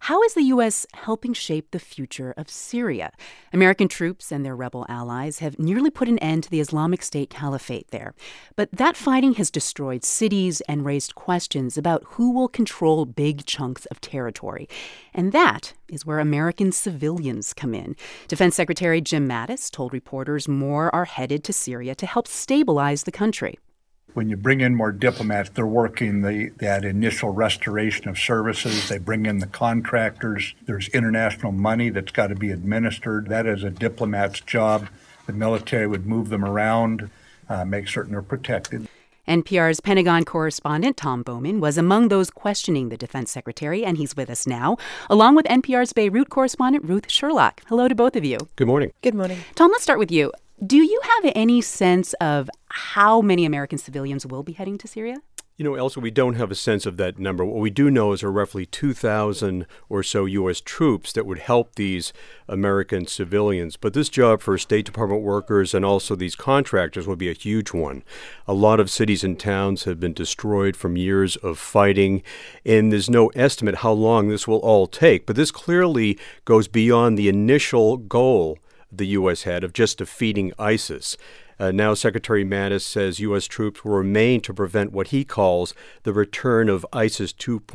How is the U.S. helping shape the future of Syria? American troops and their rebel allies have nearly put an end to the Islamic State caliphate there. But that fighting has destroyed cities and raised questions about who will control big chunks of territory. And that is where American civilians come in. Defense Secretary Jim Mattis told reporters more are headed to Syria to help stabilize the country. When you bring in more diplomats, they're working that initial restoration of services. They bring in the contractors. There's international money that's got to be administered. That is a diplomat's job. The military would move them around, make certain they're protected. NPR's Pentagon correspondent Tom Bowman was among those questioning the defense secretary, and he's with us now, along with NPR's Beirut correspondent Ruth Sherlock. Hello to both of you. Good morning. Good morning. Tom, let's start with you. Do you have any sense of how many American civilians will be heading to Syria? You know, Elsa, we don't have a sense of that number. What we do know is there are roughly 2,000 or so U.S. troops that would help these American civilians. But this job for State Department workers and also these contractors will be a huge one. A lot of cities and towns have been destroyed from years of fighting, and there's no estimate how long this will all take. But this clearly goes beyond the initial goal the U.S. had of just defeating ISIS. Now Secretary Mattis says U.S. troops will remain to prevent what he calls the return of ISIS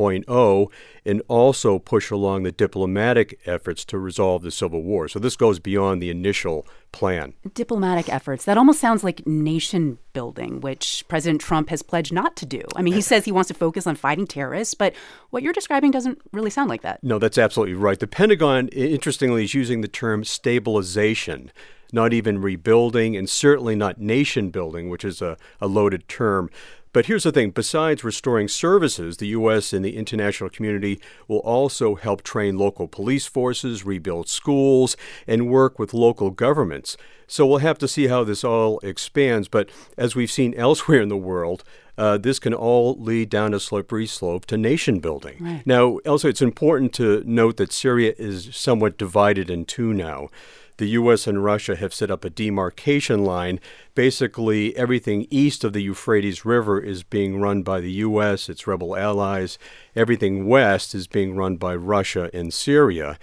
2.0 and also push along the diplomatic efforts to resolve the civil war. So this goes beyond the initial plan. Diplomatic efforts. That almost sounds like nation building, which President Trump has pledged not to do. I mean, he says he wants to focus on fighting terrorists, but what you're describing doesn't really sound like that. No, that's absolutely right. The Pentagon, interestingly, is using the term stabilization, not even rebuilding, and certainly not nation building, which is a loaded term. But here's the thing. Besides restoring services, the U.S. and the international community will also help train local police forces, rebuild schools, and work with local governments. So we'll have to see how this all expands. But as we've seen elsewhere in the world, this can all lead down a slippery slope to nation building. Right. Now, Elsa, it's important to note that Syria is somewhat divided in two now. The U.S. and Russia have set up a demarcation line. Basically, everything east of the Euphrates River is being run by the U.S., its rebel allies. Everything west is being run by Russia and Syria.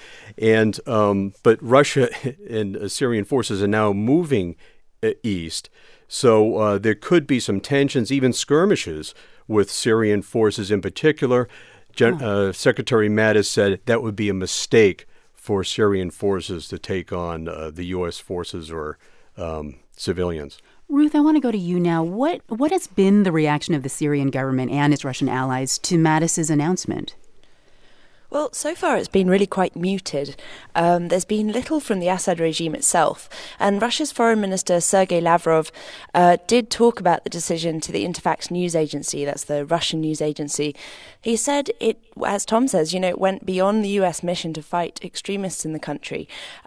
But Russia and Syrian forces are now moving east. So there could be some tensions, even skirmishes with Syrian forces in particular. Secretary Mattis said that would be a mistake for Syrian forces to take on the U.S. forces or civilians. Ruth, I want to go to you now. What has been the reaction of the Syrian government and its Russian allies to Mattis's announcement? Well, so far it's been really quite muted. There's been little from the Assad regime itself. And Russia's Foreign Minister Sergei Lavrov did talk about the decision to the Interfax news agency, that's the Russian news agency. He said it, as Tom says, it went beyond the US mission to fight extremists in the country.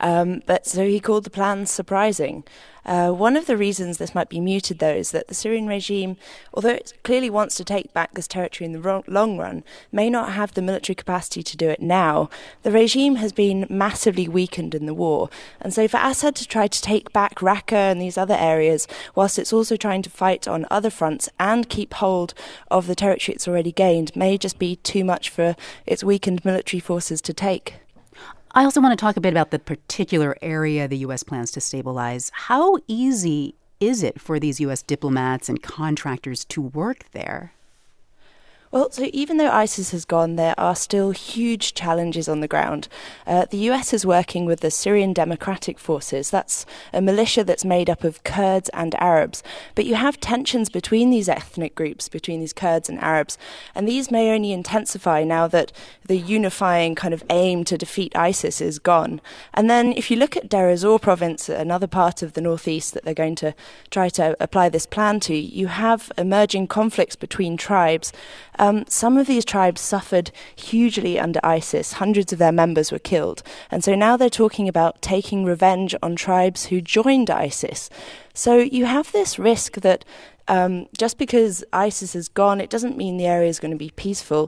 But so he called the plan surprising. One of the reasons this might be muted, though, is that the Syrian regime, although it clearly wants to take back this territory in the long run, may not have the military capacity to do it now. The regime has been massively weakened in the war. And so for Assad to try to take back Raqqa and these other areas, whilst it's also trying to fight on other fronts and keep hold of the territory it's already gained, may just be too much for its weakened military forces to take. I also want to talk a bit about the particular area the U.S. plans to stabilize. How easy is it for these U.S. diplomats and contractors to work there? Well, so even though ISIS has gone, there are still huge challenges on the ground. The US is working with the Syrian Democratic Forces. That's a militia that's made up of Kurds and Arabs. But you have tensions between these ethnic groups, between these Kurds and Arabs. And these may only intensify now that the unifying kind of aim to defeat ISIS is gone. And then if you look at Deir ez-Zor province, another part of the northeast that they're going to try to apply this plan to, you have emerging conflicts between tribes. Some of these tribes suffered hugely under ISIS. Hundreds of their members were killed. And so now they're talking about taking revenge on tribes who joined ISIS. So you have this risk that just because ISIS is gone, it doesn't mean the area is going to be peaceful.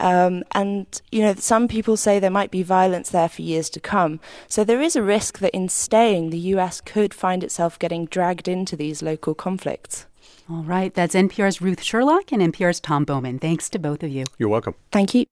Some people say there might be violence there for years to come. So there is a risk that in staying, the US could find itself getting dragged into these local conflicts. All right. That's NPR's Ruth Sherlock and NPR's Tom Bowman. Thanks to both of you. You're welcome. Thank you.